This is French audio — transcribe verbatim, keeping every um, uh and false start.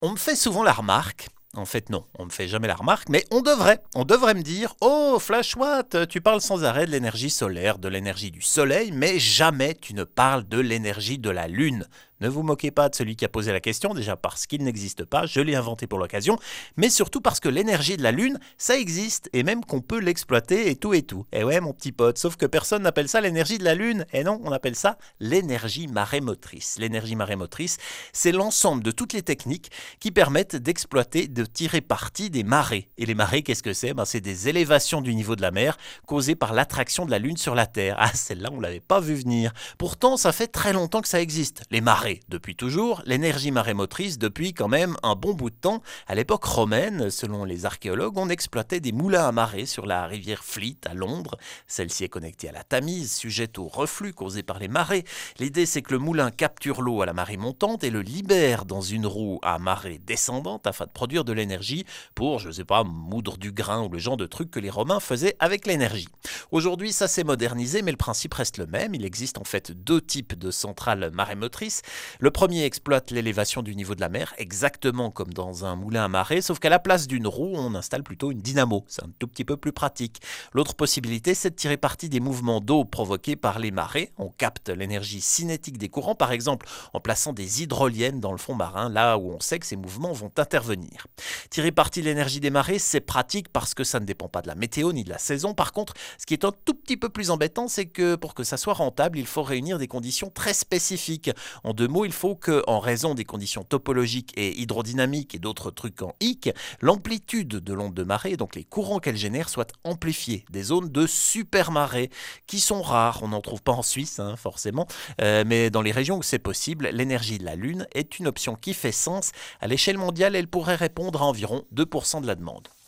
On me fait souvent la remarque, en fait non, on me fait jamais la remarque, mais on devrait, on devrait me dire «Oh Flashwatt, tu parles sans arrêt de l'énergie solaire, de l'énergie du soleil, mais jamais tu ne parles de l'énergie de la Lune». Ne vous moquez pas de celui qui a posé la question, déjà parce qu'il n'existe pas, je l'ai inventé pour l'occasion, mais surtout parce que l'énergie de la Lune, ça existe, et même qu'on peut l'exploiter et tout et tout. Eh ouais mon petit pote, sauf que personne n'appelle ça l'énergie de la Lune, et non, on appelle ça l'énergie marémotrice. L'énergie marémotrice, c'est l'ensemble de toutes les techniques qui permettent d'exploiter, de tirer parti des marées. Et les marées, qu'est-ce que c'est? Ben, c'est des élévations du niveau de la mer causées par l'attraction de la Lune sur la Terre. Ah, celle-là, on ne l'avait pas vu venir. Pourtant, ça fait très longtemps que ça existe. Les marées, depuis toujours, l'énergie marémotrice depuis quand même un bon bout de temps. À l'époque romaine, selon les archéologues, on exploitait des moulins à marée sur la rivière Fleet à Londres. Celle-ci est connectée à la Tamise, sujette au reflux causé par les marées. L'idée, c'est que le moulin capture l'eau à la marée montante et le libère dans une roue à marée descendante afin de produire de l'énergie pour, je sais pas, moudre du grain ou le genre de truc que les Romains faisaient avec l'énergie. Aujourd'hui, ça s'est modernisé, mais le principe reste le même. Il existe en fait deux types de centrales marémotrices. Le premier exploite l'élévation du niveau de la mer, exactement comme dans un moulin à marée, sauf qu'à la place d'une roue, on installe plutôt une dynamo. C'est un tout petit peu plus pratique. L'autre possibilité, c'est de tirer parti des mouvements d'eau provoqués par les marées. On capte l'énergie cinétique des courants, par exemple en plaçant des hydroliennes dans le fond marin, là où on sait que ces mouvements vont intervenir. Tirer parti de l'énergie des marées, c'est pratique parce que ça ne dépend pas de la météo ni de la saison. Par contre, ce qui est un tout petit peu plus embêtant, c'est que pour que ça soit rentable, il faut réunir des conditions très spécifiques. En deux mots, il faut que, en raison des conditions topologiques et hydrodynamiques et d'autres trucs en hic, l'amplitude de l'onde de marée, donc les courants qu'elle génère, soient amplifiés. Des zones de supermarées qui sont rares. On n'en trouve pas en Suisse, hein, forcément, euh, mais dans les régions où c'est possible, l'énergie de la Lune est une option qui fait sens. À l'échelle mondiale, elle pourrait répondre à environ deux pour cent de la demande.